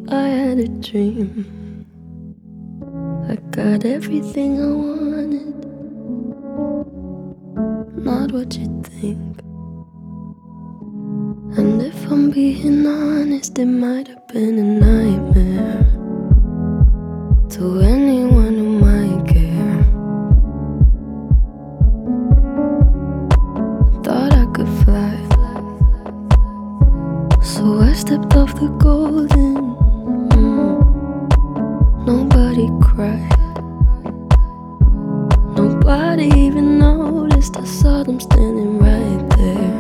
I had a dream. I got everything I wanted, not what you think. And if I'm being honest, it might have been a nightmare to anyone who might care. Thought I could fly, so I stepped off the golden. Nobody cried, nobody even noticed. I saw them standing right there.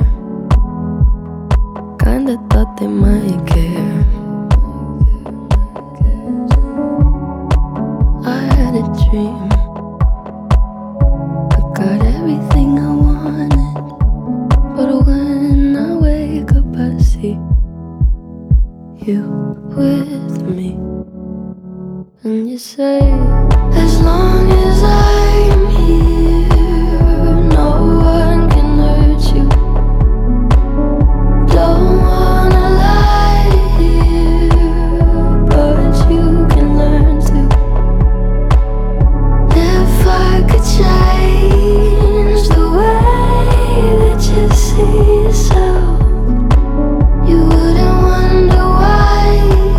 Kinda thought they might care. I had a dream. I got everything I wanted, but when I wake up I see you with me. And you say, as long as I'm here, no one can hurt you. Don't wanna lie here, but you can learn to. If I could change the way that you see yourself, you wouldn't wonder why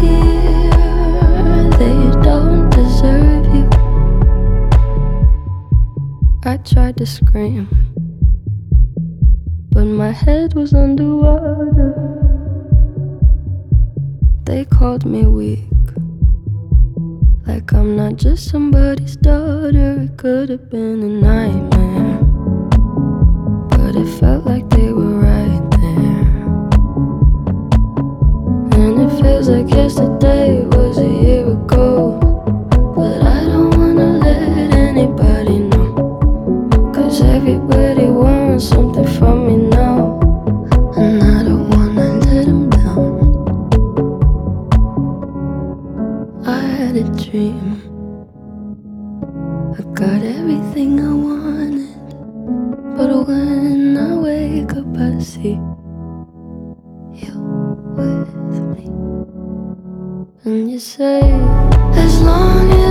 they don't deserve you. I tried to scream, but my head was underwater. They called me weak, like I'm not just somebody's daughter. It could have been a nightmare, but it felt like they were right there. And it feels like yesterday was a year ago, but I don't wanna let anybody know, 'cause everybody wants something from me now, and I don't wanna let them down. I had a dream. I got everything I wanted, but when I wake up I see you with me. And you say, as long as